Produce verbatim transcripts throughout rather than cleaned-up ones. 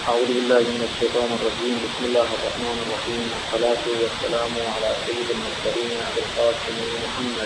أعوذ بالله من الشيطان الرجيم. بسم الله الرحمن الرحيم. الصلاة والسلام على سيد المرسلين أبي القاسم محمد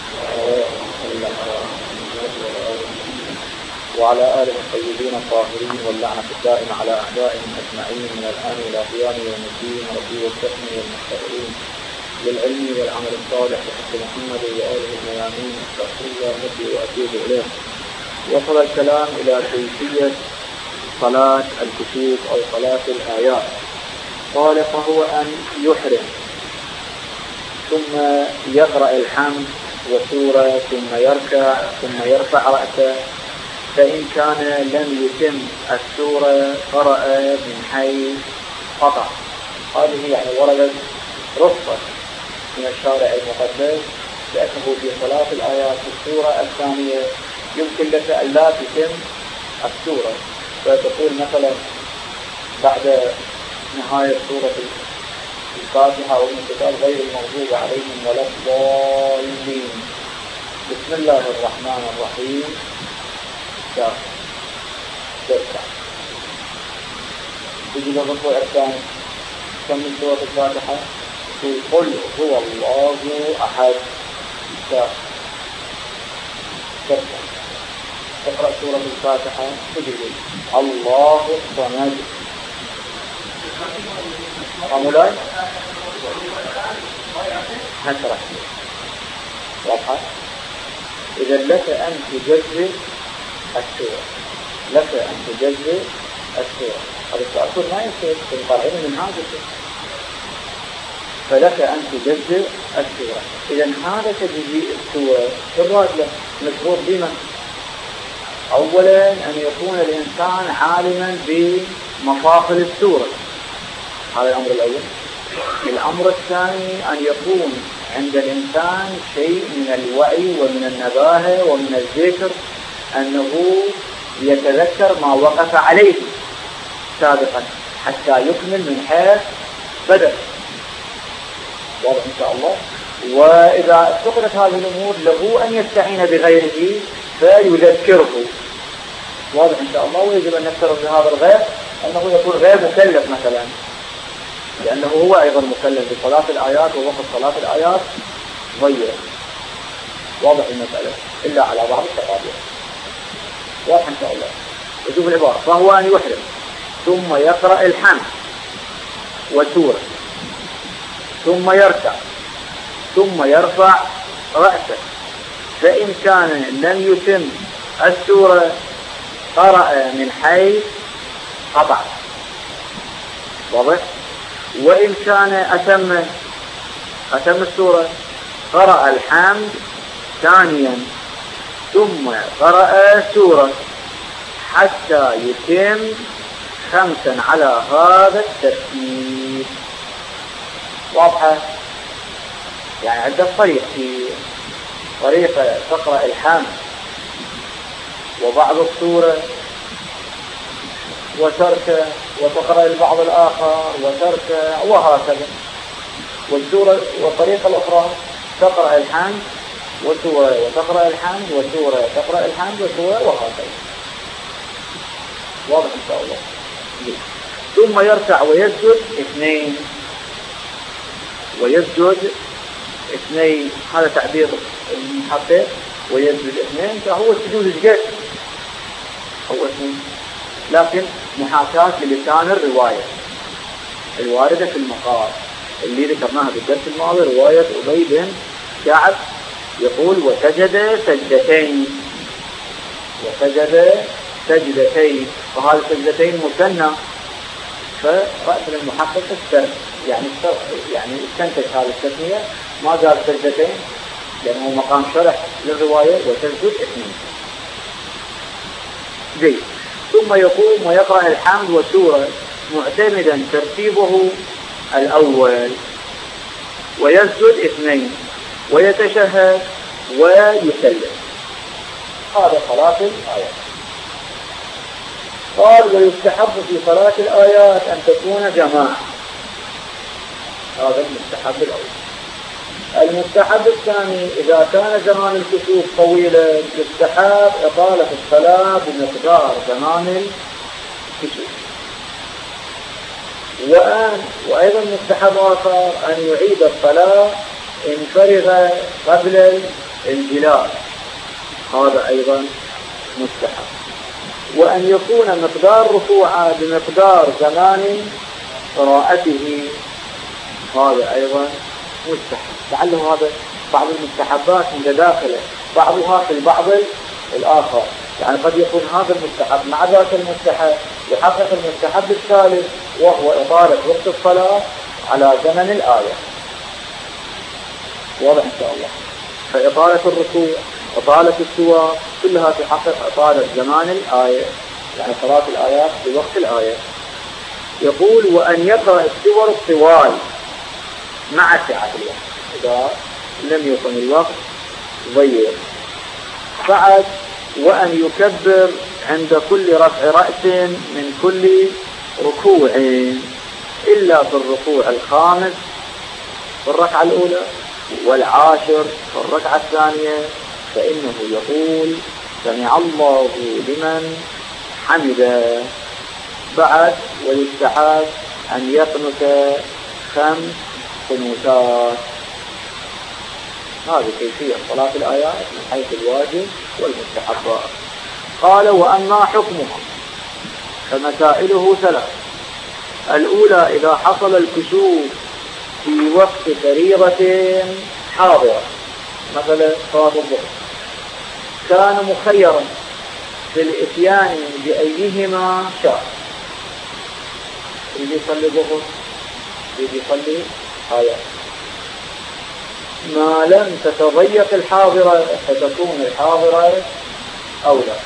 وعلى آله الطيبين الطاهرين واللعنة الدائمة على أعدائهم أجمعين من الآن إلى قيام يوم الدين. ربي وفقني والمستقيم للعلم والعمل الصالح بحق محمد وآله الميامين. أستغفر الله ربي وأتوب إليه. وصل الكلام إلى كيفية صلاة الكسوف أو صلاة الآيات. قال فهو أن يحرم ثم يقرأ الحمد وسورة ثم يركع ثم يرفع رأسه، فإن كان لم يتم السورة قرأ من حيث قطع. هذه يعني وردت رخصة من الشارع المقدس لأنه في صلاة الآيات في السورة الثانية يمكن لك أن لا تتم السورة، فتقول مثلا بعد نهاية سورة الفاتحة والكتاب غير المغضوب عليهم ولا الضالين بسم الله الرحمن الرحيم تركع. تجي للركوع الثاني تكمل سورة الفاتحة قل هو الله أحد تركع. اقرأ سورة الفاتحة تجد الله الصمد أمولاي هشرح واضحة. إذا لك أن تجزء السورة لك أن تجزء السورة هذا التأثر ما يصير في القرآن من هذا الشيء، فلك أن تجزء السورة. إذا هذا تجزيء السورة بالراجلة مشروط بما أولا أن يكون الإنسان عالما بمفاصل السورة، هذا الأمر الأول. الأمر الثاني أن يكون عند الإنسان شيء من الوعي ومن النباهة ومن الذكر أنه يتذكر ما وقف عليه سابقا حتى يكمل من حيث بدأ. واضح إن شاء الله. وإذا فقدت هذه الأمور له أن يستعين بغيره فيذكره. واضح إن شاء الله. ويجب أن نذكر بهذا الغير أنه يكون غير مكلف مثلا، لأنه هو أيضا مكلف بصلاة الآيات ووقت صلاة الآيات ضيق. واضح المسألة إلا على بعض التقابل. واضح إن شاء الله. وشوف العبارة فهو أن يحرم ثم يقرأ الحمد وسورة ثم يركع ثم يرفع رأسه، فإن كان لم يتم السورة قرأ من حيث قطع. واضح. وإن كان أتم أتم السورة قرأ الحمد ثانيا ثم قرأ سورة حتى يتم خمسا على هذا الترتيب. واضحة. يعني عندك طريق في طريقة تقرأ الحمد وبعض السورة وترك وتقرأ البعض الآخر وترك وهكذا. والسورة والطريقة الأخرى تقرأ الحمد وسورة وتقرأ الحمد وسورة تقرأ الحمد وسورة وهكذا. واضح إن شاء الله. ثم يركع ويسجد اثنين ويسجد اثنين هذا تعبير المحقق. ويسجد اثنين فهو السجود الجد هو اثنين، لكن محاكاة للسان الرواية الواردة في المقال اللي ذكرناها بالدرس الماضي، رواية أبي بن كعب يقول وسجد سجدتين وسجد سجدتين فهذه سجدتين مثنى. فرأس المحقق استر يعني استر يعني استنتج هذه التسمية ما قال سجدتين لأنه مقام شرح للرواية وتسجد اثنين. زي ثم يقوم ويقرأ الحمد وسورة معتمدا ترتيبه الأول ويسجد اثنين ويتشهد ويسلم. هذا صلاة الآيات. قال ويستحب في صلاة الآيات أن تكون جماعة. هذا المستحب الأول. المستحب الثاني إذا كان زمان الكسوف طويلا يستحب إطالة الصلاة بمقدار زمان الكسوف. وأن وأيضا مستحب آخر أن يعيد الصلاة إن فرغ قبل الجلاء، هذا أيضا مستحب. وأن يكون مقدار ركوعه بمقدار زمان قراءته، هذا أيضا مستحب. لعله هذا بعض المستحبات متداخلة بعضها في البعض الآخر، يعني قد يكون هذا المستحب مع ذاك المستحب يحقق المستحب الثالث وهو إطالة وقت الصلاة على زمن الآية. واضح إن شاء الله. فإطالة الركوع، إطالة السور، كلها تحقق إطالة زمان الآية، يعني صلاة الآيات بوقت الآية. يقول وأن يقرأ السور الطوال مع سعة الوقت إذا لم يكن الوقت ضيق. بعد وأن يكبر عند كل رفع رأس من كل ركوع إلا في الركوع الخامس في الركعة الأولى والعاشر في الركعة الثانية، فإنه يقول سمع الله لمن حمده. بعد ويستحب أن يقنت خمس قنوتات. هذه كيفية صلاة الآيات من حيث الواجب والمستحبات. قال وأما حكمها فمسائله ثلاث. الأولى إذا حصل الكسوف في وقت فريضة حاضرة، مثلا صلاة الظهر، كان مخيرا في الإتيان بأيهما شاء. يجي يصلي ظهر، يجي يصلي آيات، ما لم تتضيق الحاضرة فتكون الحاضرة أولى.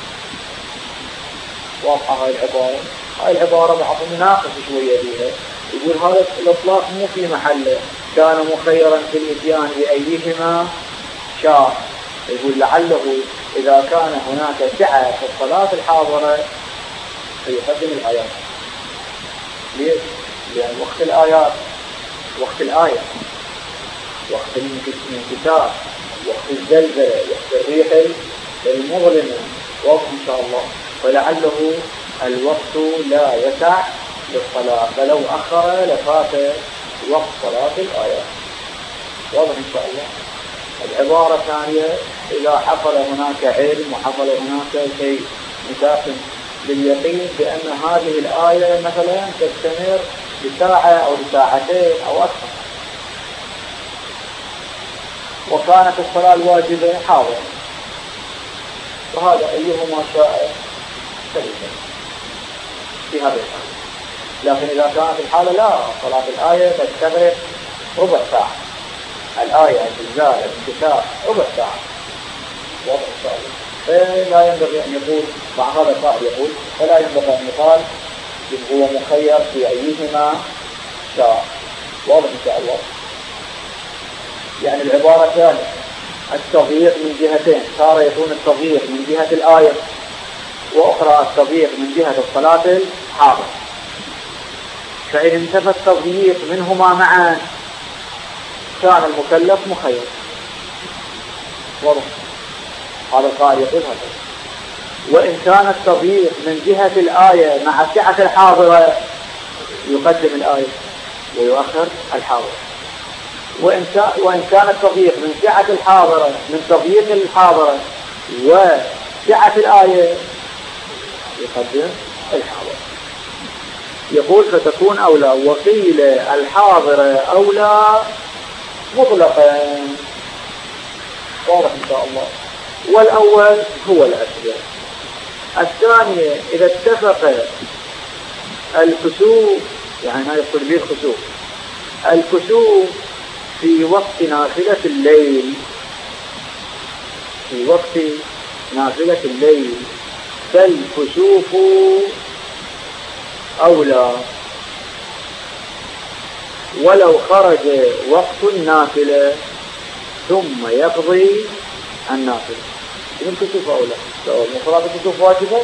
واضحة هاي العبارة. هاي العبارة بعض ناقص شوية بيها، يقول هذا الإطلاق مو في محله، كان مخيرا في الإتيان بأيهما شاء. يقول لعله إذا كان هناك سعة في الصلاة الحاضرة فيقدم الآيات. ليش؟ لأن وقت الآيات وقت الآية، وقت الانكسار، وقت الزلزلة، وقت الريح المظلمة، واضح إن شاء الله. فلعله الوقت لا يسع للصلاة، فلو أخر لفات وقت صلاة الآيات. واضح إن شاء الله. العبارة الثانية إذا حصل هناك علم وحصل هناك شيء متاكد باليقين بأن هذه الآية مثلا تستمر بساعة أو بساعتين أو أكثر، وكانت الصلاة الواجبة حاضرة، وهذا أيهما شاء سليما في هذا الحال. لكن إذا كانت الحالة لا، صلاة الآية تستغرق ربع ساعة، الآية الزلزال الانكسار ربع ساعة، واضح إن شاء الله. فلا ينبغي أن يقول مع هذا القائل يقول فلا ينبغي أن يقال هو مخير في أيهما شاء. واضح إن شاء الله. يعني العبارة الثانية التضييق من جهتين، صار يكون التضييق من جهة الآية، وأخرى التضييق من جهة الصلاة الحاضرة. فإن انتفى التضييق منهما معا كان المكلف مخير. واضح. هذا القائل يقول هذا. وإن كان التضييق من جهة الآية مع سعة الحاضرة يقدم الآية ويؤخر الحاضرة. وإن وإن كان التضييق من سعة الحاضرة من تضييق الحاضرة وسعة الآية يقدم الحاضرة. يقول فتكون أولى. وقيل الحاضرة أولى مطلقا. واضح إن شاء الله. والأول هو الأشبه. الثانية إذا اتفق الكسوف، يعني هذا يقول به الكسوف، الكسوف في وقت نافلة الليل، في وقت نافلة الليل فالكسوف أولى، ولو خرج وقت النافلة ثم يقضي النافلة. إذن الكسوف أولى. صلاة الكسوف واجبة؟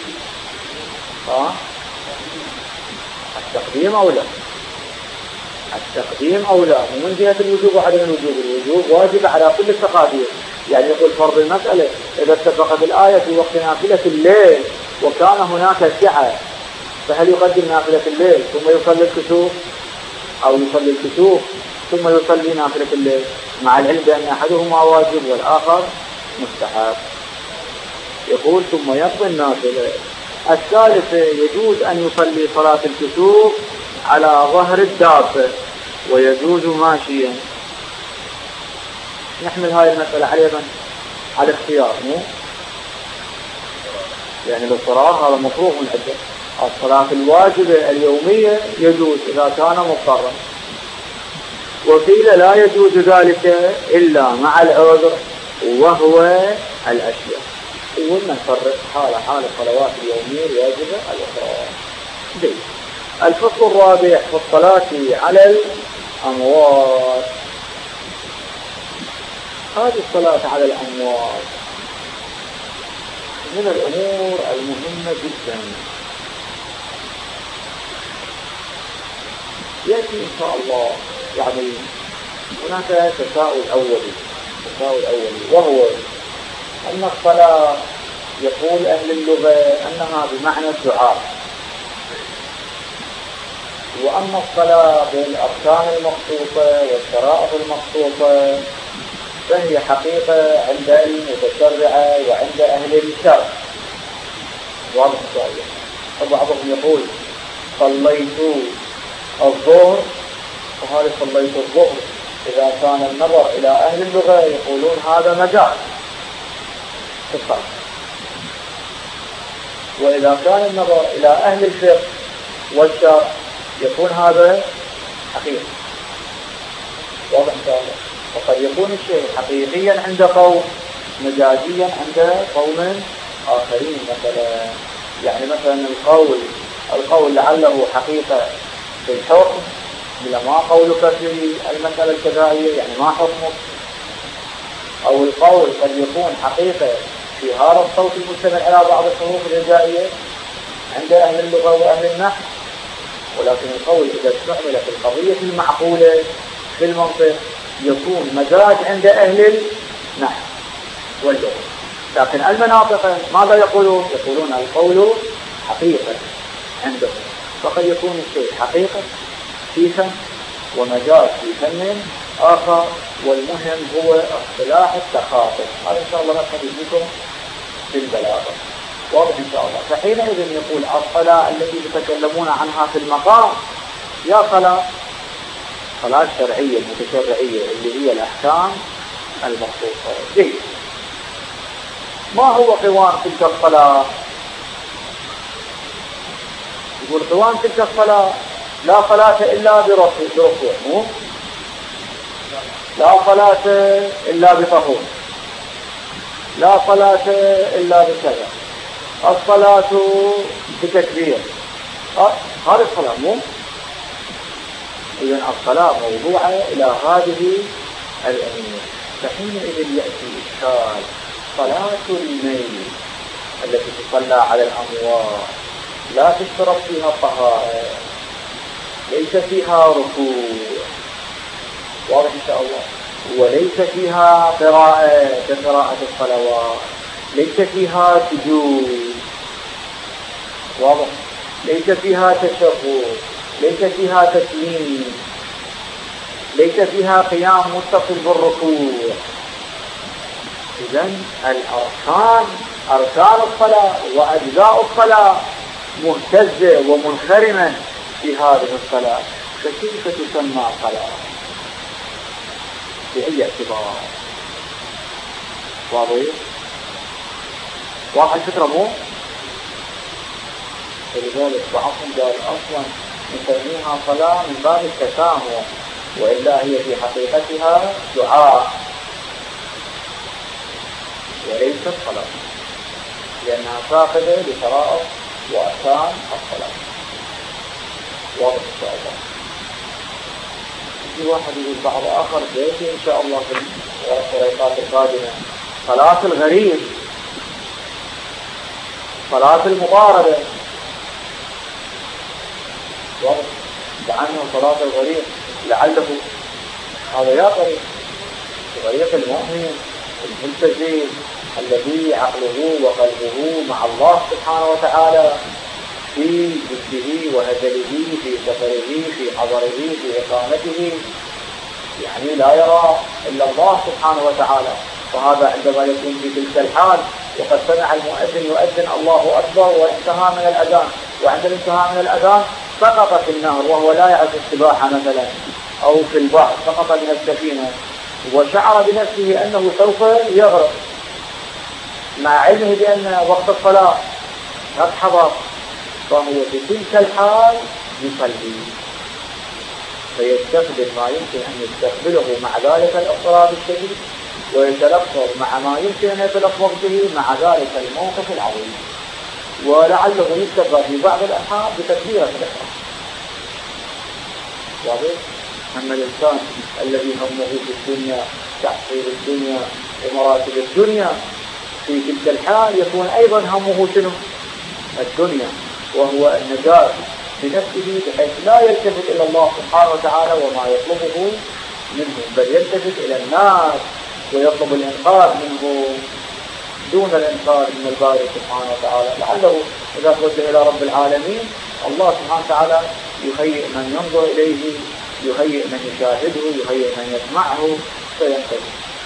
ها؟ التقديم أولى. التقديم أولى، ومن جهة الوجوب وعدم الوجوب، الوجوب واجب على كل التقادير. يعني يقول فرض المسألة إذا اتفقت الآية في وقت نافلة الليل وكان هناك سعة، فهل يقدم نافلة الليل ثم يصلي الكسوف، أو يصلي الكسوف ثم يصلي نافلة الليل، مع العلم بأن أحدهما واجب والآخر مستحب؟ يقول ثم يقضي النافلة. الثالث يجوز أن يصلي صلاة الكسوف على ظهر الدابة ويجوز ماشيا. نحمل هاي المسألة على من؟ على الاختيار، مو يعني الاضطرار هذا مفروغ من عدة. الصلاة الواجبة اليومية يجوز إذا كان مضطرا، وقيل لا يجوز ذلك إلا مع العذر وهو الأشياء. قلنا نفرق حال حال الصلوات اليومية الواجبة الأخرى. الفصل الرابع في الصلاة على الأموات. هذه الصلاة على الأموات من الأمور المهمة جدا. يأتي إن شاء الله يعني هناك تساؤل أولي تساؤل أولي وهو أن الصلاة يقول أهل اللغة أنها بمعنى الدعاء، وأن الصلاة بالأركان المخصوصة والشرائط المخصوصة فهي حقيقة عند المتشرعة وعند أهل الشرع. واضح إن شاء الله. فبعضهم يقول صليت الظهر، وهذا صليت الظهر إذا كان النظر إلى أهل اللغة يقولون هذا مجاز في الصلاة، وإذا كان النظر إلى أهل الفقه والشرع يكون هذا حقيقي. واضح إن شاء الله. وقد يكون الشيء حقيقيا عند قوم، مجازيا عند قوم آخرين. مثلا يعني مثلا القول القول لعله حقيقة في الحكم، إلا ما قولك في المسألة الكذائية يعني ما حكمك. أو القول قد يكون حقيقة في هذا الصوت المشتمل على بعض الحروف الهجائية عند أهل اللغة وأهل النحو، ولكن القول إذا استعمل في القضية المعقولة في المنطق يكون مجاز عند أهل النحو واللغة. لكن المناطق ماذا يقولون؟ يقولون القول حقيقة عندهم. فقد يكون الشيء حقيقة في فن ومجاز في فن آخر، والمهم هو اصطلاح التخاطب. هذا إن شاء الله نحن بكم في البلاغة. واضح إن شاء الله. فحينئذ يقول الصلاة التي يتكلمون عنها في المقام يا صلاة صلاة شرعية متشرعية اللي هي الأحكام المخصوصة. دي ما هو قوام تلك الصلاة؟ يقول قوام تلك الصلاة لا صلاة إلا بركوع، مو لا صلاة إلا بطهور، لا صلاة إلا بكذا، الصلاة بتكبير، هذه الصلاة مو. إذن الصلاة موضوعة إلى هذه الأمور. فحينئذ يأتي إشكال. صلاة الميت التي تصلى على الأموات لا تشترط فيها الطهارة، ليس فيها ركوع، واضح إن شاء الله، وليس فيها قراءة كقراءة الصلوات، ليس فيها سجود، واضح، ليس فيها تشهد، ليس فيها تسليم، ليس فيها قيام متصل بالركوع. إذن الأركان أركان الصلاة وأجزاء الصلاة مهتزة ومنخرمة في هذه الصلاة، فكيف تسمى صلاة؟ بأي اعتبار؟ واضح؟ واضح الفكرة مو؟ فلذلك بعضهم قال أصلا نسميها صلاة من باب التسامح، وإلا هي في حقيقتها دعاء وليست صلاة، لأنها فاقدة لشرائط وأركان الصلاة. واضح إن شاء الله. في واحد يقول بعض آخر بيتي إن شاء الله في الطريقات القادمة صلاة الغريب، صلاة المضاربة. واضح لأنه صلاة الغريب لعله هذا يا طريق طريق المؤمن الملتزم الذي عقله وقلبه مع الله سبحانه وتعالى في جده وهزله في سفره في حضره في إقامته، يعني لا يرى إلا الله سبحانه وتعالى. وهذا عندما يكون في تلك الحال وقد سمع المؤذن يؤذن الله أكبر وانتهى من الأذان، وعند الانتهاء من الأذان سقط في النهر وهو لا يعرف السباحة مثلا أو في البحر، سقط من السفينة وشعر بنفسه أنه سوف يغرق مع علمه بأن وقت الصلاة قد حضر، فهو في تلك الحال يصلي فيستقبل ما يمكن أن يستقبله مع ذلك الاضطراب الشديد، ويتلفظ مع ما يمكن أن يتلفظ به مع ذلك الموقف العظيم، ولعله يكتفى في بعض الأحيان بتكبيرة الإحرام. واضح؟ أما الإنسان الذي همه في الدنيا تحصيل الدنيا ومراتب الدنيا في تلك الحال يكون أيضا همه شنو؟ الدنيا، وهو النجاة بنفسه بحيث لا يلتفت إلى الله سبحانه وتعالى وما يطلبه منه، بل يلتفت إلى الناس ويطلب الإنقاذ منه دون الإنقاذ من الباري سبحانه وتعالى. لعله إذا توجه إلى رب العالمين الله سبحانه وتعالى يهيئ من ينظر إليه، يهيئ من يشاهده، يهيئ من يسمعه فينتهي.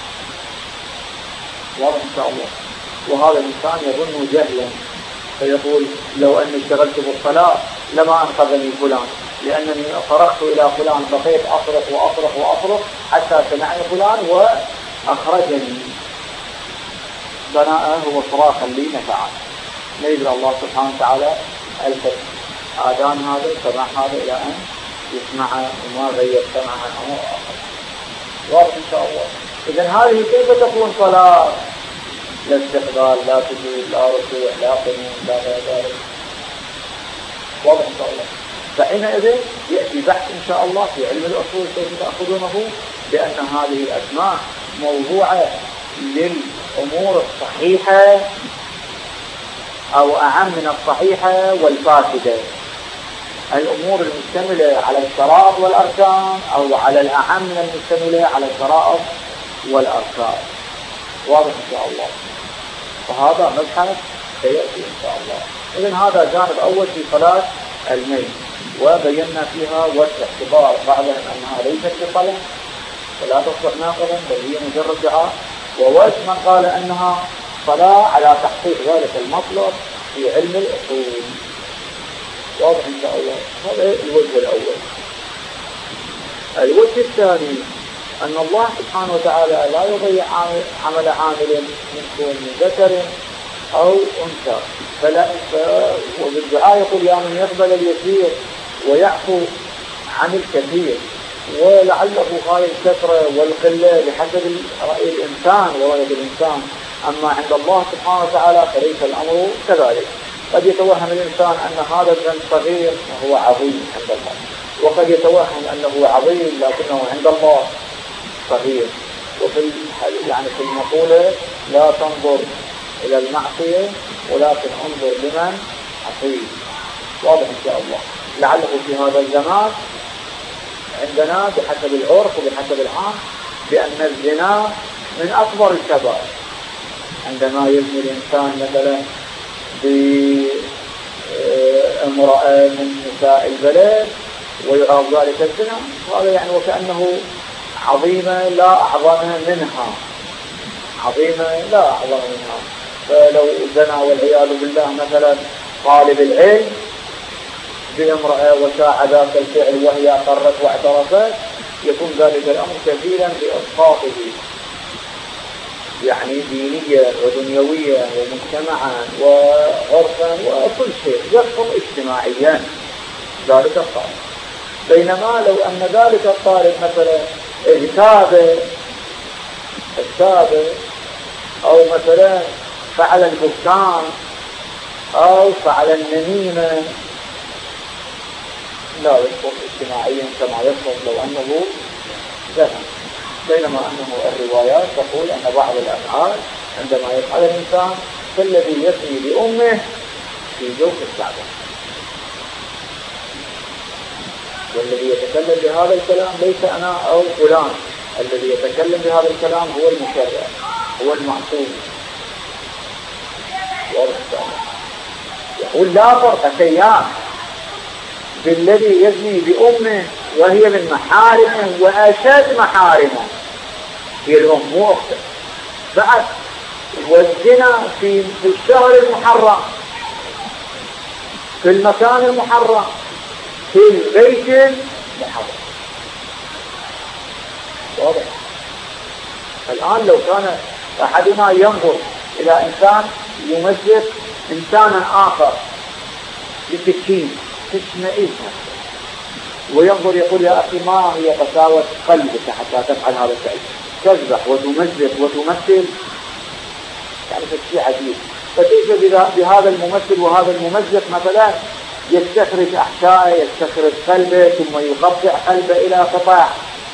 واضح إن شاء الله. وهذا الإنسان يظن جهلا فيقول لو أني اشتغلت بالصلاة لما أنقذني فلان، لأنني صرخت إلى فلان بقيت أصرخ وأصرخ وأصرخ حتى سمعني فلان وأخرجني. بناء هو صراخا لي نفعا. نيجي الله سبحانه وتعالى ألفت آذان هذا سمع هذا إلى أن يسمع وما غير سمع عن أمر آخر. واضح إن شاء الله. إذن هذه كيف تكون صلاة؟ لا استقبال، لا سجود، لا ركوع، لا قنوت، لا غير ذلك. واضح إن شاء الله. فحينئذ يأتي بحث إن شاء الله في علم الأصول كيف تأخذونه بأن هذه الأسماء موضوعة للأمور الصحيحة أو أعم من الصحيحة والفاسدة، الأمور المشتملة على الشرائط والأركان أو على الأعم من المشتملة على الشرائط والأركان. واضح إن شاء الله. فهذا مبحث سيأتي إن شاء الله. إذن هذا جانب أول في صلاة الميت، وبينا فيها وجه اعتبار بعضهم أنها ليست بصلاة ولا تصبح ناقضا بل هي مجرد دعاء، ووجه من قال أنها صلاة على تحقيق ذلك المطلب في علم الأصول. واضح إن شاء الله. هذا الوجه الأول. الوجه الثاني أن الله سبحانه وتعالى لا يضيع عمل عامل منكم من ذكر أو أنثى، فلا وبالدعاء يقول يا من يقبل اليسير ويعفو عن الكثير، ولعله هاي الكثرة والقلة بحسب رأي الإنسان ورأي الإنسان. أما عند الله سبحانه وتعالى فليس الأمر كذلك. قد يتوهم الإنسان أن هذا الذنب صغير وهو عظيم عند الله، وقد يتوهم أنه عظيم لكنه عند الله صغير. وفي يعني في المقولة لا تنظر إلى المعصية ولكن انظر لمن عصيه. واضح إن شاء الله. لعله في هذا الزمان عندنا بحسب العرف وبحسب العام بأن الزنا من أكبر الكبائر. عندما يزني الإنسان مثلا بامرأة من نساء البلد ويعرض ذلك الزنا، هذا يعني وكأنه عظيمة لا أعظم منها، عظيمة لا أعظم منها. فلو زنا والعياذ بالله مثلا طالب العلم بامرأة وشاع ذاك الفعل وهي أقرت واعترفت، يكون ذلك الأمر كفيلا بإسقاطه يعني دينيا ودنيويا ومجتمعا وعرفا وكل شيء يحكم اجتماعيا ذلك الطالب. بينما لو أن ذلك الطالب مثلا اغتاب اغتاب أو مثلا فعل البهتان أو فعل النميمة لا يحكم اجتماعيا كما يحكم لو أنه زنا. بينما أنه الروايات تقول أن بعض الأفعال عندما يفعل الإنسان فالذي يسمي بأمه في جوف الكعبة. والذي يتكلم بهذا الكلام ليس أنا أو فلان، الذي يتكلم بهذا الكلام هو المشرع، هو المعصوم. يقول لا فرق شيئان بالذي يزني بأمه وهي من محارمه وأشد محارمه، هي الأم مو أخته. بعد والزنا في الشهر المحرم، في المكان المحرم، في البيت المحرم. واضح؟ الآن لو كان أحدنا ينظر إلى إنسان يمزق إنسانا آخر بسكين تشمئز وينظر يقول يا أخي ما هي قساوة قلبك حتى تفعل هذا الشيء، تذبح وتمزق وتمثل، يعني شيء عجيب. فكيف بهذا الممثل وهذا الممزق مثلا يستخرج أحشائه، يستخرج قلبه، ثم يقطع قلبه إلى قطع.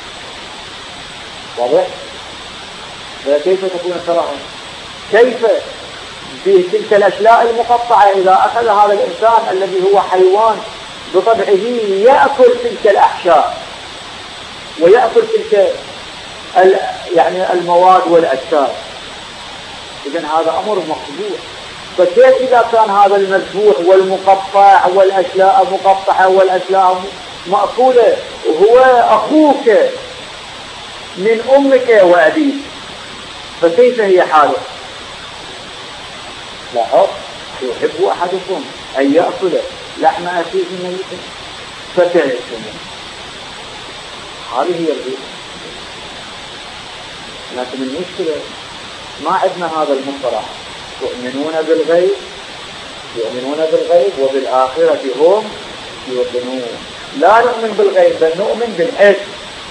واضح؟ فكيف تكون الكراهة؟ كيف بتلك الأشياء المقطعة إذا أخذ هذا الإنسان الذي هو حيوان بطبعه يأكل تلك الأحشاء ويأكل تلك يعني المواد والأجساد، إذن هذا أمر مقبول. فكيف إذا كان هذا المذبوح والمقطع والأشياء مقطعة والأشياء مأكولة وهو أخوك من أمك وأبيك، فكيف هي حاله؟ لاحظ، يحب أحدكم أن يأكل لحم أخيه ميتا فكرهتموه. هذه هي الغيبة. لكن المشكلة ما عندنا هذا المصطلح. يؤمنون بالغيب، يؤمنون بالغيب وبالآخرة هم يؤمنون. لا نؤمن بالغيب بل نؤمن بالعلم،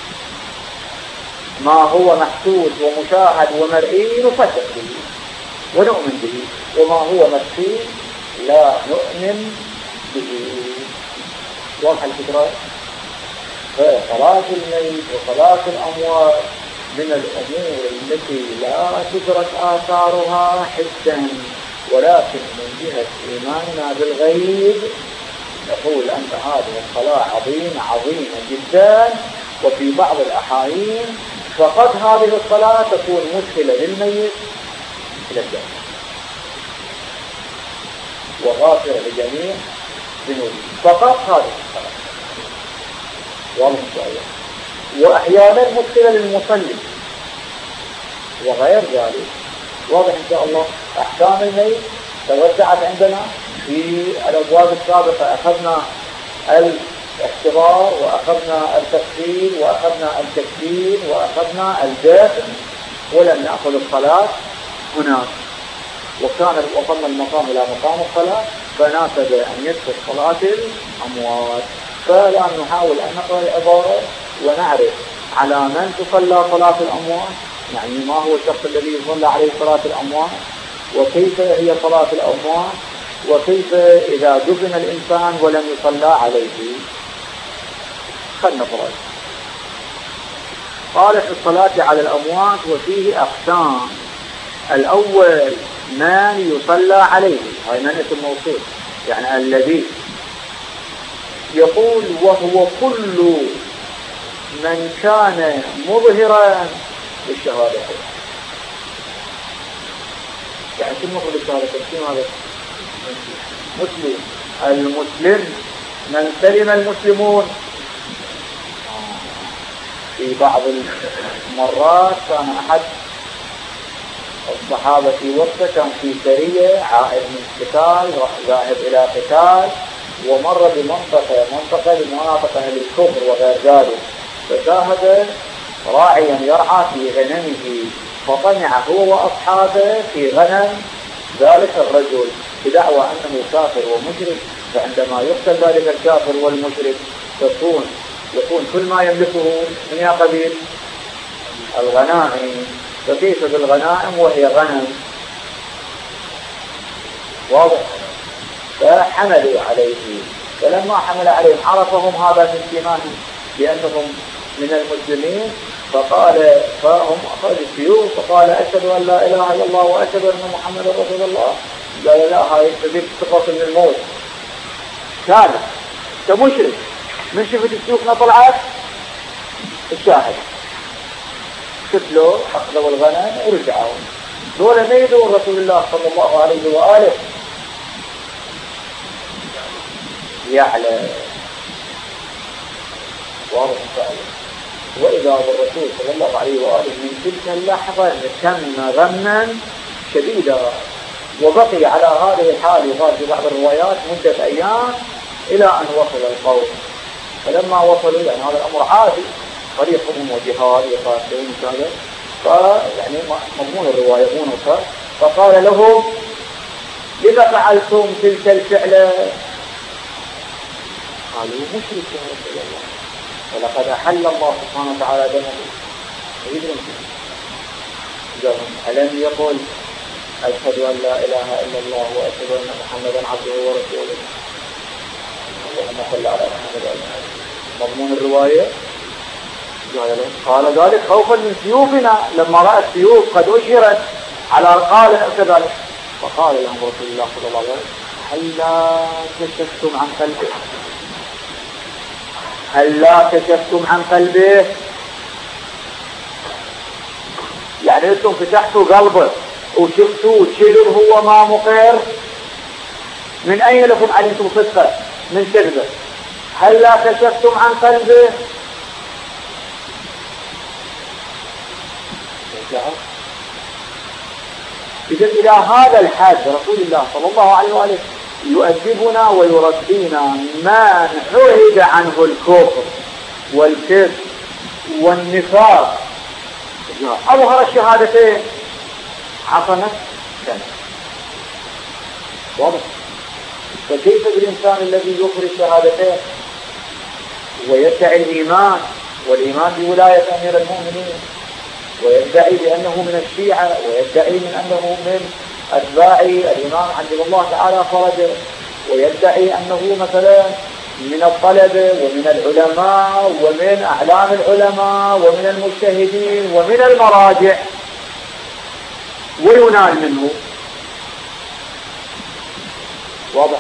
ما هو محسوس ومشاهد ومرئي نصدق به ونؤمن به، وما هو مخفي لا نؤمن به. واضح الفكرة؟ فصلاة الميت وصلاة الأموات من الأمور التي لا تدرك آثارها حسا، ولكن من جهة إيماننا بالغيب نقول أن هذه الصلاة عظيمة عظيمة جدا. وفي بعض الأحايين فقط هذه الصلاة تكون مدخلة للميت إلى الجنة وغافرة لجميع ذنوبه، فقط هذه الصلاة. والله شاء. وأحيانا مدخلة للمصلي وغير ذلك. واضح إن شاء الله. أحكام الميت توزعت عندنا في الأبواب السابقة. أخذنا الاختبار وأخذنا التفصيل وأخذنا التكفير وأخذنا الدفن، ولم نأخذ الصلاة هناك. وكان وصلنا المقام إلى مقام الصلاة، فناسب أن يدخل صلاة الأموات. فالآن نحاول أن نقرأ العبارة ونعرف على من تصلى صلاة الأموات، يعني ما هو الشخص الذي يصلى عليه صلاة الأموات، وكيف هي صلاة الأموات، وكيف إذا دفن الإنسان ولم يصلى عليه. خلنا نقرأ. قال في الصلاة على الأموات وفيه أقسام. الأول من يصلى عليه، هاي من اسم موصول، يعني الذي يقول وهو كل من كان مظهرا للشهادة. يعني كل مظهر للشهادة كم هذا؟ مسلم. المسلم من سلم المسلمون. في بعض المرات كان أحد الصحابة في وقته كان في سرية عائد من قتال ذاهب إلى قتال، ومر بمنطقة منطقة لمناطق أهل الكفر وغير ذلك، فشاهد راعيا يرعى في غنمه فطمع هو وأصحابه في غنم ذلك الرجل بدعوى أنه كافر ومشرك. فعندما يقتل ذلك الكافر والمشرك تكون يكون كل ما يملكه من يا قبيل الغنائم. فكيف بالغنائم وهي غنم؟ واضح. فحملوا عليه، فلما حمل عليهم عرفهم هذا من سيماهم لأنهم من المسلمين، فقال فهم أخذ السيوف فقال أشهد أن لا إله إلا الله وأشهد أن محمد رسول الله. لا لا هاي تجيب تقص من الموت كان كمشرك من شفت السيوفنا طلعت الشاهد قتلوا أخذوا الغنم ورجعوا دول ما يدور رسول الله صلى الله عليه وآله يعلم واضح فعلا. وإذا بالرسول صلى الله عليه وآله من تلك اللحظة تم غما شديدا وبقي على هذه الحال يقال في بعض الروايات مدة أيام إلى أن وصل القوم. فلما وصلوا يعني هذا الأمر عادي طريقهم وجهاد يقاتلون كذا فيعني مضمون الرواية مو فقال لهم لما فعلتم تلك الفعلة؟ قالوا مشرك يا رسول الله ولقد أحل الله سبحانه وتعالى دمه. ألم يقل أشهد أن لا إله إلا الله وأشهد أن محمدا عبده ورسوله اللهم صل على محمد. مضمون الرواية قال ذلك خوفا من سيوفنا لما رأى السيوف قد أشرت على القالع كذلك. فقال لهم رسول الله صلى الله عليه وسلم هل لا كشفتم عن قلبه هل لا كشفتم عن قلبه يعني انتم فتحتوا قلبه وشفتوا شلون هو ما مقر. من أين لكم علمتم صدقه من كذبه؟ هل لا كشفتم عن قلبه؟ إذن إلى هذا الحد رسول الله صلى الله عليه وآله يؤدبنا ويربينا ما عهد عنه الكفر والكذب والنفاق. أظهر الشهادتين حصنت سنة واضح. فكيف بالإنسان الذي يظهر الشهادتين ويدعي الإيمان والإيمان بولاية أمير المؤمنين ويدعي بأنه من الشيعة ويدعي من أنه من أتباع الإمام عبد الله تعالى فرجه ويدعي أنه مثلا من الطلبة ومن العلماء ومن أعلام العلماء ومن المجتهدين ومن المراجع وينال منه واضح.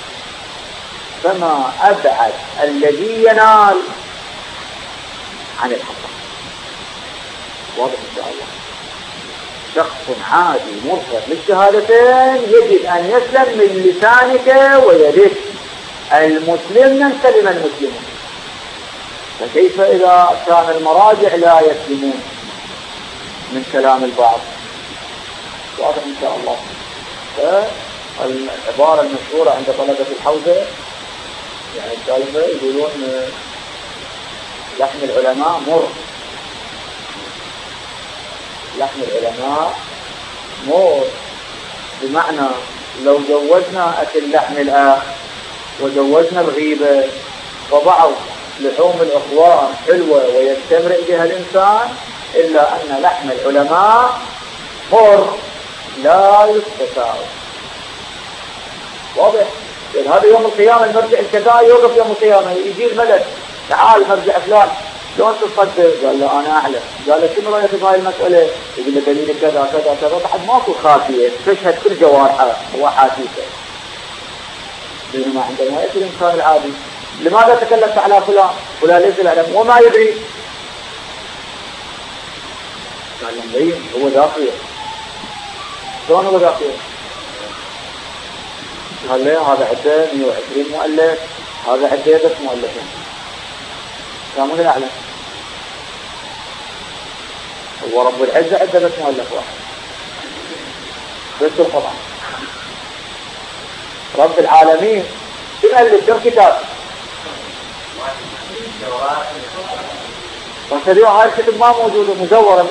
فما أبعد الذي ينال عن الحق واضح إن شاء الله. شخص عادي مرفض للشهادتين يجب أن يسلم من لسانك ويدك. المسلم من سلم المسلمون. فكيف إذا كان المراجع لا يسلمون من كلام البعض؟ واضح إن شاء الله. العبارة المشهورة عند طلبة الحوزة يعني الثالثة يقولون لحم العلماء مر. لحم العلماء مر بمعنى لو جوزنا أكل لحم الأخ وجوزنا الغيبة وبعض لحوم الإخوان حلوة ويستمرئ بها الإنسان إلا أن لحم العلماء مر لا يستساغ. واضح؟ يعني هذا يوم القيامة المرجع الكذا يوقف يوم القيامة يجي الملك تعال مرجع فلان شلون تصدق؟ قال له أنا أعلم. قال له شنو رأيك في هاي المسألة؟ يقول له دليل كذا كذا كذا. بعد ماكو خافية تشهد كل جوارحه وحاسيسه. بينما عندما يأتي الإنسان العادي لماذا تكلمت على فلان؟ فلان ليس العلم وما يدري. قال له مبين هو داخل. شلون هو داخل؟ قال له هذا عده مئة وعشرين مؤلف هذا عده بس مؤلفين. كان من الأعلم. هو رب العزة عده بس مؤلف واحد بس القرآن. رب العالمين يؤلف كم كتاب؟ فالكتاب هاي الكتب ما موجودة مزورة.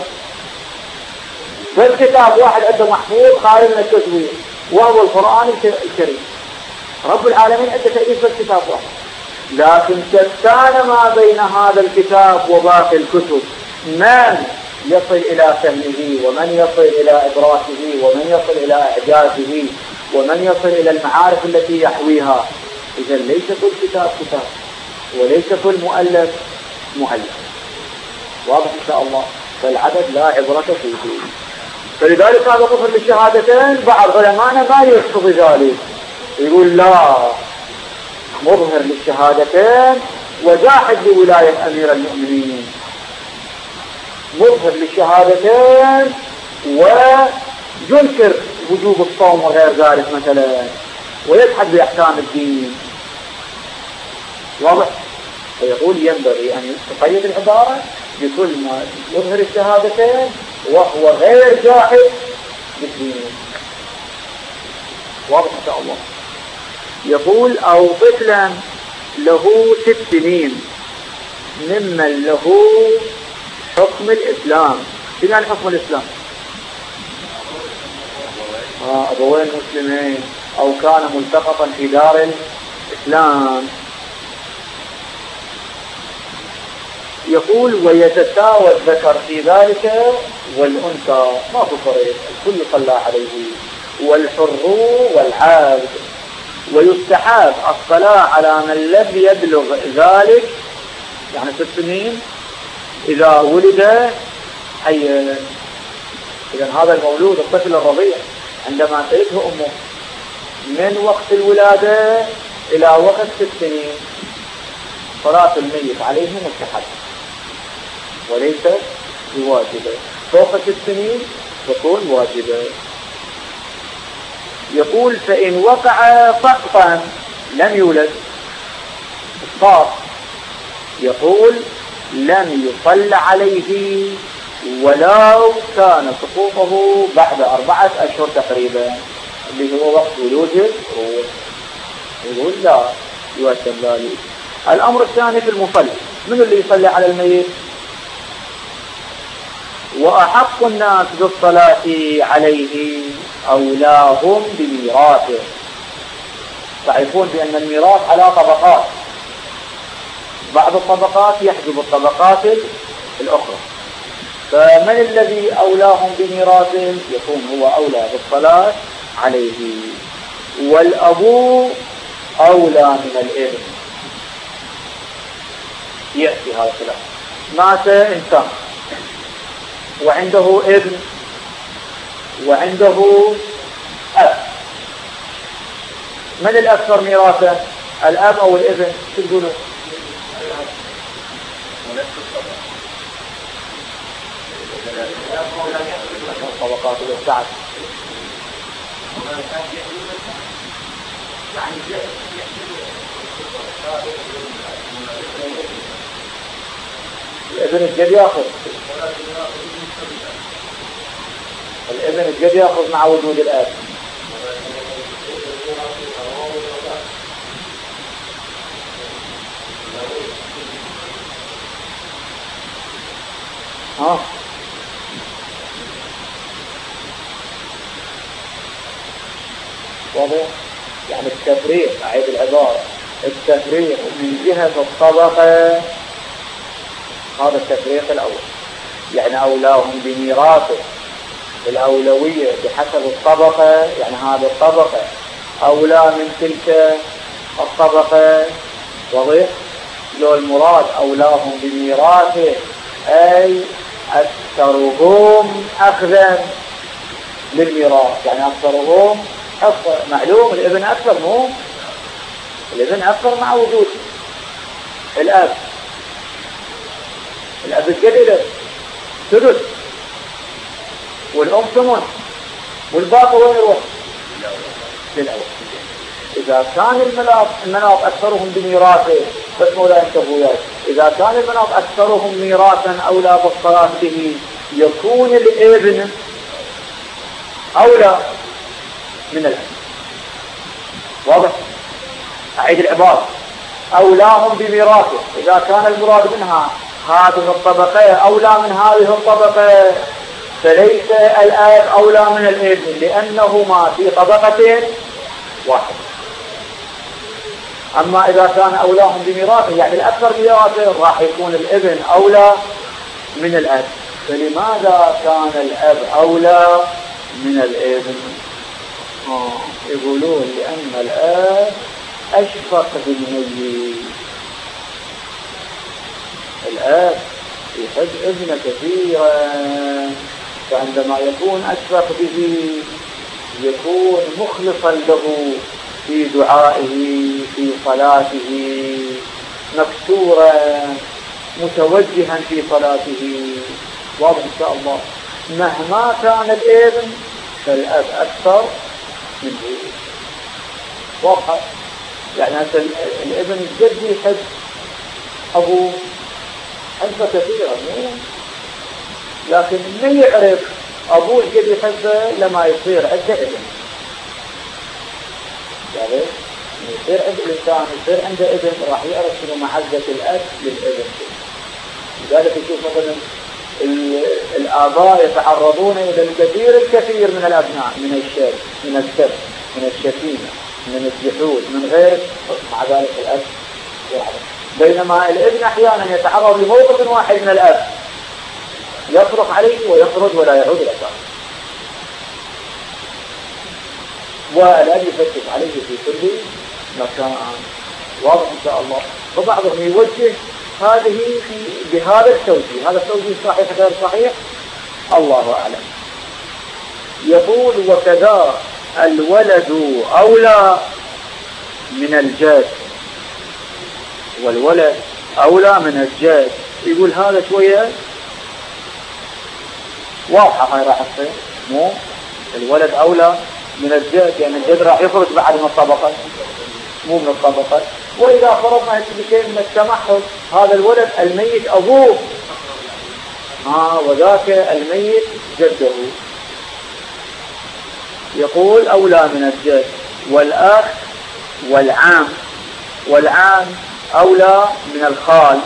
فالكتاب واحد عنده محفوظ خارج من التزوير وهو القرآن الكريم. رب العالمين عنده تأليف الكتاب واحد. لكن شتان ما بين هذا الكتاب وباقي الكتب. من يصل إلى فهمه ومن يصل إلى إدراكه ومن يصل إلى إعجازه ومن يصل إلى المعارف التي يحويها. إذا ليس كل كتاب كتاب وليس كل مؤلف مؤلف. واضح إن شاء الله. فالعدد لا عبرة فيه. فلذلك هذا كفر بالشهادتين. بعض علماءنا ما يقصد ذلك يقول لا مظهر للشهادتين وجاحد لولاية أمير المؤمنين، مظهر للشهادتين وينكر وجوب الصوم وغير ذلك مثلا، ويجحد بأحكام الدين. واضح؟ فيقول ينبغي أن تقيد العبارة بكل ما يظهر الشهادتين وهو غير جاحد بالدين. واضح إن شاء الله. يقول أو طفلا له ست سنين ممن له حكم الإسلام. شنو يعني حكم الإسلام؟ آه أبوين مسلمين أو كان ملتقطا في دار الإسلام. يقول ويتساوى الذكر في ذلك والأنثى، ما في فرق، الكل صلى عليه، والحر والعابد. ويستحب الصلاة على من لم يبلغ ذلك، يعني ست سنين إذا ولد حيا. إذن هذا المولود الطفل الرضيع عندما تلده أمه من وقت الولادة إلى وقت ست سنين صلاة الميت عليه مستحب وليس بواجبة. فوق ست سنين تكون واجبة. يقول فإن وقع سقطا لم يولد إسقاط، يقول لم يصل عليه ولو كان سقوطه بعد أربعة أشهر تقريبا، اللي هو وقت ولوده. يقول لا يوسم ذلك. الأمر الثاني في المصلي، من اللي يصلي على الميت؟ وأحق الناس بالصلاة عليه أولاهم بميراثه. تعرفون بأن الميراث على طبقات، بعض الطبقات يحجب الطبقات الأخرى، فمن الذي أولاهم بميراثه؟ يكون هو أولى بالصلاة عليه. والأبو أولى من الابن. يأتي هذا الكلام. مات إنسان وعنده ابن وعنده أب، من الأكثر ميراثا، الأب أو الابن؟ شو تقولون؟ طبقات السعد الابن الجد ياخذ، الابن الجد ياخذ مع وجود الاب. ها واضح؟ يعني التفريق، أعيد العبارة، التفريق من جهة الطبقة، هذا التفريق الأول، يعني أولاهم بميراثه الأولوية بحسب الطبقة، يعني هذه الطبقة أولى من تلك الطبقة. واضح؟ لو المراد أولاهم بميراثه أي أكثرهم أخذا للميراث، يعني أكثرهم أكثر. معلوم الابن أكثر، مو الابن أكثر مع وجود الأب. الأب الجديد سدس والأم ثمن، والباقي وين يروح؟ للأول. إذا كان المناط المناط أكثرهم بميراثه، بس مولا ينتبهوا، إذا كان المناط أكثرهم ميراثا أولى بالصلاة به، يكون الابن أولى من الأب. واضح؟ أعيد العبارة، أولاهم بميراثه، إذا كان المراد منها هذه الطبقة أولى من هذه الطبقة، فليس الآب أولى من الابن، لأنهما في طبقة واحدة. أما إذا كان أولاهم بميراثه، يعني الأكثر ميراثه، راح يكون الابن أولى من الأب. فلماذا كان الأب أولى من الابن؟ آه. يقولون لأن الآب أشفق بالميت. الآب يحب ابنه كثيرا، فعندما يكون أشفق به يكون مخلصا له في دعائه في صلاته. مكسورا متوجها في صلاته. واضح إن شاء الله. مهما كان الابن فالأب أكثر من أبوه. واضح. يعني هذا الابن الجد يحب أبوه حبه كثيرا، لكن من يعرف أبوه الجد يحبه لما يصير عنده ابن. يعني يصير عند الإنسان يصير عنده ابن راح يعرف شنو محبة الأب للابن. لذلك يشوف مثلا الآباء يتعرضون إلى الكثير الكثير من الأبناء، من الشر، من السب، من الشتيمة، من الجحود، من غير، مع ذلك الأب يعرف. بينما الابن أحيانا يتعرض لموقف واحد من الأب يصرخ عليه ويطرد ولا يعود إلى ذلك، والأب يفتش عليه في كل مكان. واضح إن شاء الله. فبعضهم يوجه هذه في بهذا التوجيه، هذا التوجيه صحيح غير صحيح الله أعلم. يقول وكذا الولد أولى من الجد، والولد أولى من الجد. يقول هذا شوية واضحة هاي راح تصير، مو الولد أولى من الجد، يعني الجد راح يخرج بعد من الطبقة مو من الطبقة. وإذا فرضنا بشيء من التمحض هذا الولد الميت أبوه آه وذاك الميت جده. يقول أولى من الجد. والأخ والعام، والعام أولى من الخال.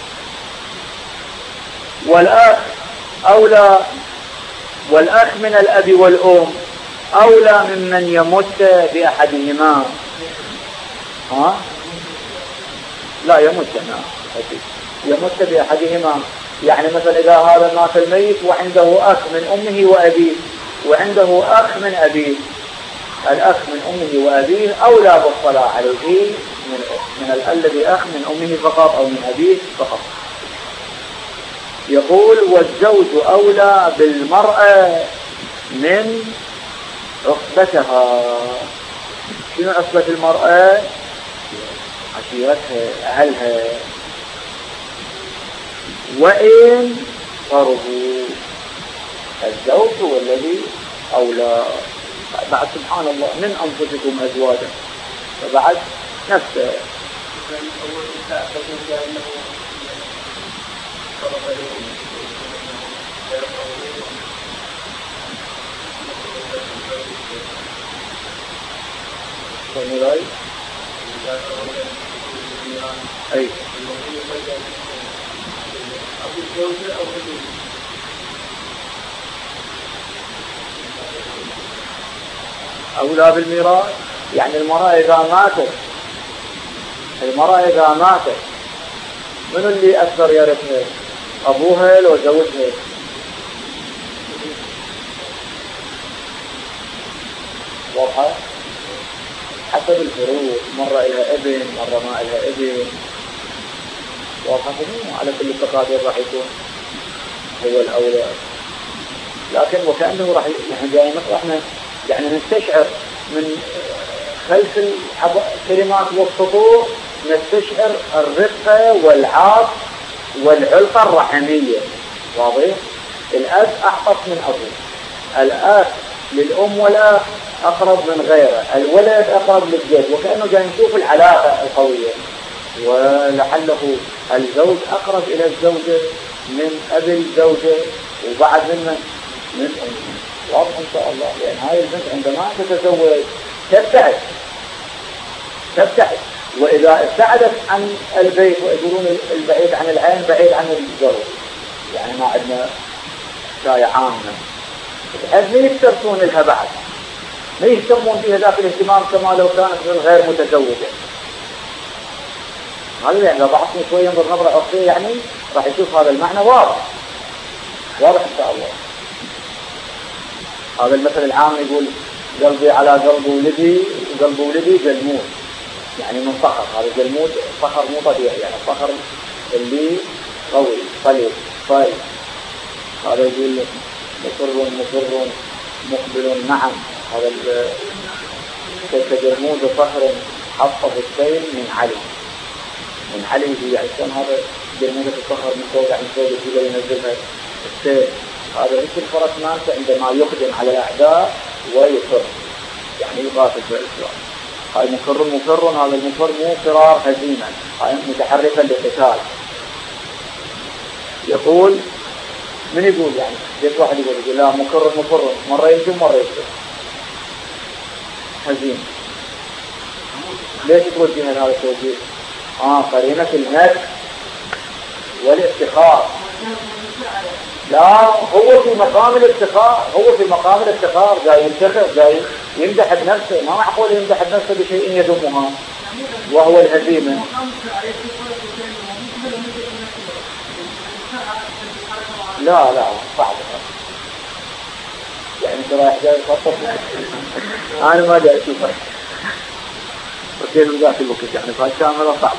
والأخ أولى، والأخ من الأب والأم أولى ممن يمت بأحدهما. ها؟ لا يمت هنا، يمت بأحدهما. يعني مثلا إذا هذا مات الميت وعنده أخ من أمه وأبيه، وعنده أخ من أبيه، الأخ من أمه وأبيه أولى بالصلاة عليه من, من الذي أخ من أمه فقط أو من أبيه فقط. يقول والزوج أولى بالمرأة من عصبتها. شنو عصبة المرأة؟ عشيرتها، أهلها. وإن فرضوا الزوج هو الذي أولى. بعد سبحان الله من أنفسكم أزواجا، فبعد نفسه. فمراي أي أولى بالميراث. يعني المرأة إذا ماتت، المرأة إذا ماتت من اللي أكثر يرثها؟ أبوها لو زوجها؟ واضحة؟ حسب الفروض، مرة إلها ابن مرة ما إلها ابن. واضحة؟ على كل التقادير راح يكون هو الأولى. لكن وكأنه راح يعني جاي احنا يعني نستشعر من خلف الكلمات والسطور، نستشعر الرقة والعاطف والعلقة الرحمية. واضح؟ الأب أحفظ من أبوه، الأخ للأم والأخ أقرب من غيره، الولد أقرب للجد. وكأنه جاي نشوف العلاقة القوية. ولعله الزوج أقرب إلى الزوجة من أبي الزوجة وبعد من من أمه. واضح إن شاء الله. لأن هاي البنت عندما تتزوج تبتعد تبتعد وإذا ابتعدت عن البيت، ويقولون البعيد عن العين بعيد عن الزوج، يعني ما عندنا شاية عامة، بحيث ما يفترسون لها بعد، ما يهتمون فيها ذاك الاهتمام كما لو كانت غير متزوجة. هذا يعني لو ضعفني شوية ينظر نظرة أخرى يعني راح يشوف هذا المعنى واضح واضح إن شاء الله. هذا المثل العام يقول قلبي على قلب ولدي وقلب ولدي جلمود، يعني من صخر. هذا جلمود صخر مو طبيعي، يعني الصخر اللي قوي صلب صايد. هذا يقول مصر مصر مقبل نعم. هذا كجلمود صخر حطه السيل من علي. من عليه، يعني كان هذا جرمودة الصخر من فوق عن فوق الجبل ينزلها السيف، هذا مثل الفرس مالته عندما يقدم على الأعداء ويفر، يعني يقاتل في الإسلام. هاي مفر مفر، هذا المفر مو فرار هزيما، هاي متحركا للقتال. يقول من يقول يعني ليش واحد يقول يقول لا مكر مفر، مرة يمكن مرة يكسب هزيم. ليش توجه هذا التوجيه؟ آه قرينة المد والافتخار. لا هو في مقام الافتخار، هو في مقام الافتخار جاي يفتخر، جاي يمدح بنفسه، ما معقول يمدح بنفسه بشيء يذمها وهو الهزيمة. لا لا صعب يعني ترى رايح خطط انا ما جاي اشوفه وكيف ذاك الوقت يعني فالكاميرا صعبه.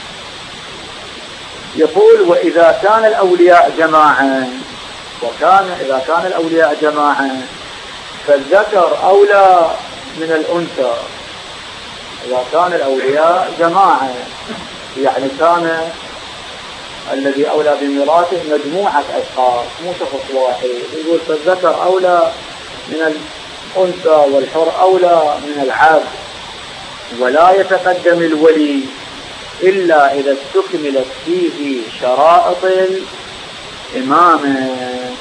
يقول وإذا كان الأولياء جماعة، وكان إذا كان الأولياء جماعة فالذكر أولى من الأنثى. إذا كان الأولياء جماعة يعني كان الذي أولى بميراثه مجموعة أشخاص مو شخص واحد. يقول فالذكر أولى من الأنثى والحر أولى من العبد، ولا يتقدم الولي إلا إذا استكملت فيه شرائط الإمامة.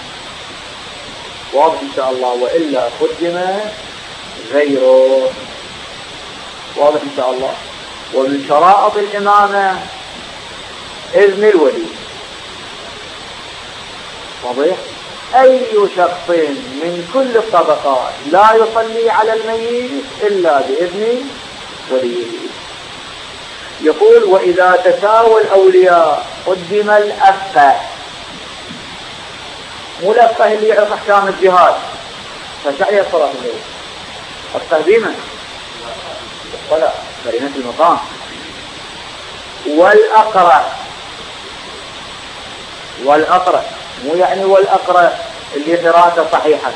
واضح إن شاء الله، وإلا قدم غيره. واضح إن شاء الله. ومن شرائط الإمامة إذن الولي. واضح؟ أي شخص من كل الطبقات لا يصلي على الميت إلا بإذن وليه. يقول وإذا تساوى الأولياء قدم الأفقه. مو الأفقه اللي يعرف أحكام الجهاد، فشعي الصلاة الليل أفقه بما الصلاة قرينة المقام. والأقرأ، والأقرأ مو يعني والأقرأ اللي قراءته صحيحة.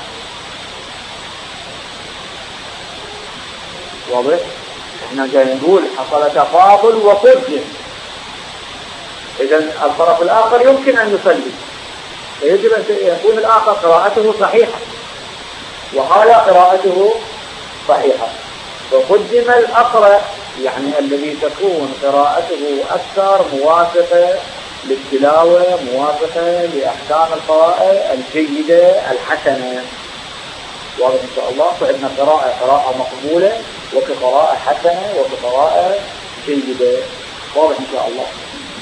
واضح؟ احنا جاي نقول حصل تفاضل وقدم، اذا الطرف الاخر يمكن ان يصلي، فيجب ان يكون الاخر قراءته صحيحة وهذا قراءته صحيحة. فقدم الأقرأ يعني الذي تكون قراءته أكثر موافقة للتلاوة، موافقة لأحكام القراءة الجيدة الحسنة. واضح إن شاء الله. فإن قراءة قراءة مقبولة وكقراءة حسنة وكقراءة جيدة. واضح إن شاء الله.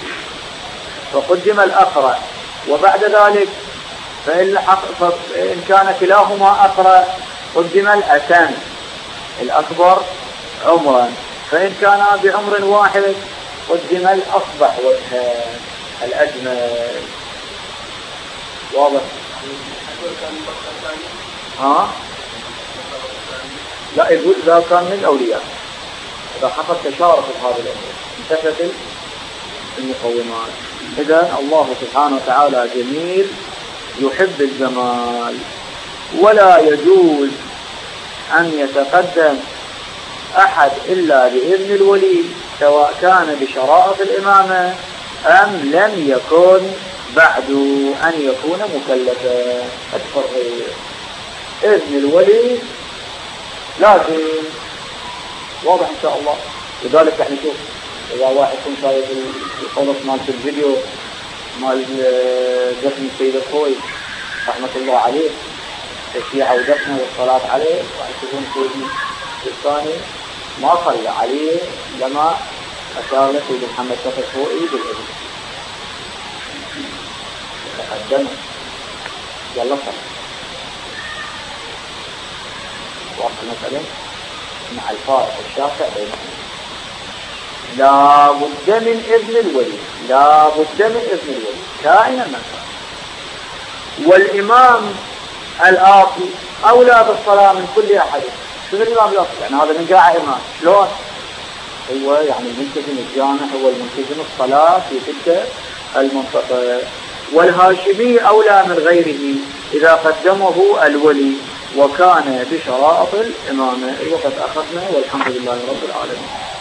فقدم الأقرأ. وبعد ذلك فإن, فإن كان كلاهما أقرأ قدم الأتم الأكبر عمرا، فإن كان بعمر واحد قدم الأصبح وجها الأجمل. واضح؟ ها؟ لا يقول إذا كان من الأولياء، إذا حصل تشارك في هذا الأمر انتفت المقومات. إذن الله سبحانه وتعالى جميل يحب الجمال، ولا يجوز أن يتقدم أحد إلا بإذن الولي، سواء كان بشرائط الإمامة أم لم يكن بعد أن يكون مكلفا. التفريق إذن الولي لازم. واضح إن شاء الله. لذلك يعني شوف إذا واحد يكون شايف الخلص مال في الفيديو مال دفن السيد الخوي رحمة الله عليه، الشيعة ودفنه والصلاة عليه، ويكون سيدنا الثاني ما صلى عليه لما أشار له سيد محمد شفر الخوي بالإذن تقدمه يلا صلى. واضح مثلا مع الفارق الشاسع بينهم. لا بد من إذن الولي، لا بد من إذن الولي كائنا ما كان. والإمام الآتي أولى بالصلاة من كل أحد. شنو الإمام الآتي؟ يعني هذا من قاع إمام شلون؟ هو يعني الملتزم الجامع، هو الملتزم الصلاة في تلك المنطقة. والهاشمي أولى من غيره إذا قدمه الولي وكان بشرائط الإمامة. وقد أخذنا والحمد لله رب العالمين.